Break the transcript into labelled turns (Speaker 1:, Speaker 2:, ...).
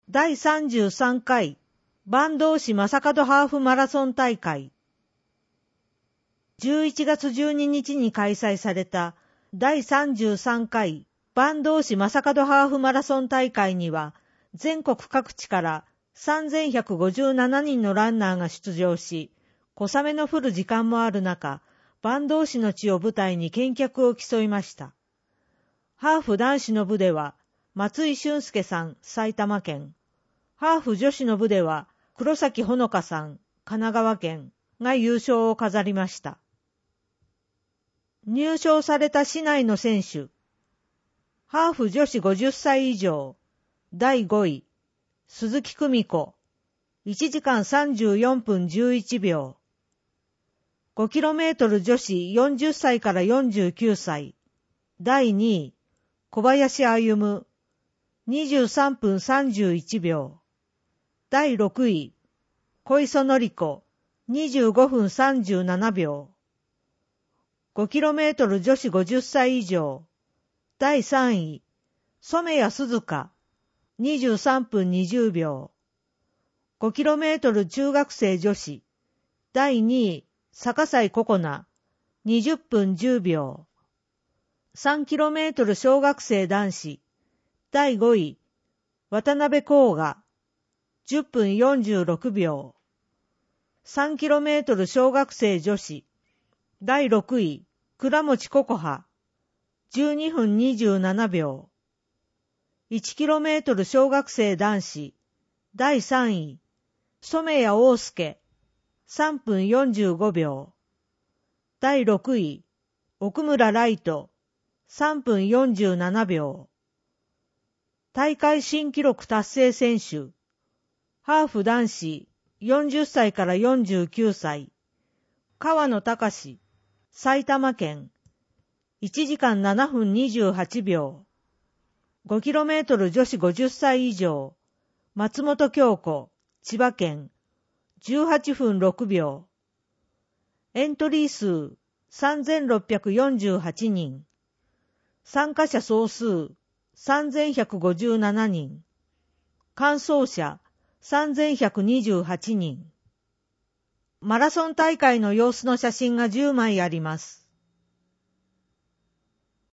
Speaker 1: 第33回坂東市正門ハーフマラソン大会。11月12日に開催された第33回坂東市正門ハーフマラソン大会には、全国各地から3157人のランナーが出場し、小雨の降る時間もある中、坂東市の地を舞台に健脚を競いました。ハーフ男子の部では、松井俊介さん、埼玉県。ハーフ女子の部では、黒崎ほのかさん、神奈川県が優勝を飾りました。入賞された市内の選手。ハーフ女子50歳以上、第5位、鈴木久美子、1時間34分11秒。5km 女子40歳から49歳、第2位、小林歩夢、23分31秒。第6位、小磯典子、25分37秒。5km 女子50歳以上、第3位、染谷鈴香、23分20秒。5km 中学生女子、第2位、坂西ココナ、20分10秒。3km 小学生男子、第5位、渡辺光雅、10分46秒。3km 小学生女子、第6位、倉持ココハ、12分27秒。1km 小学生男子、第3位、染谷大介、3分45秒。第6位、奥村ライト、3分47秒。大会新記録達成選手、ハーフ男子40歳から49歳、川野隆、埼玉県、1時間7分28秒。5km 女子50歳以上、松本京子、千葉県、18分6秒。エントリー数3648人。参加者総数3157人。完走者3128人。マラソン大会の様子の写真が10枚あります。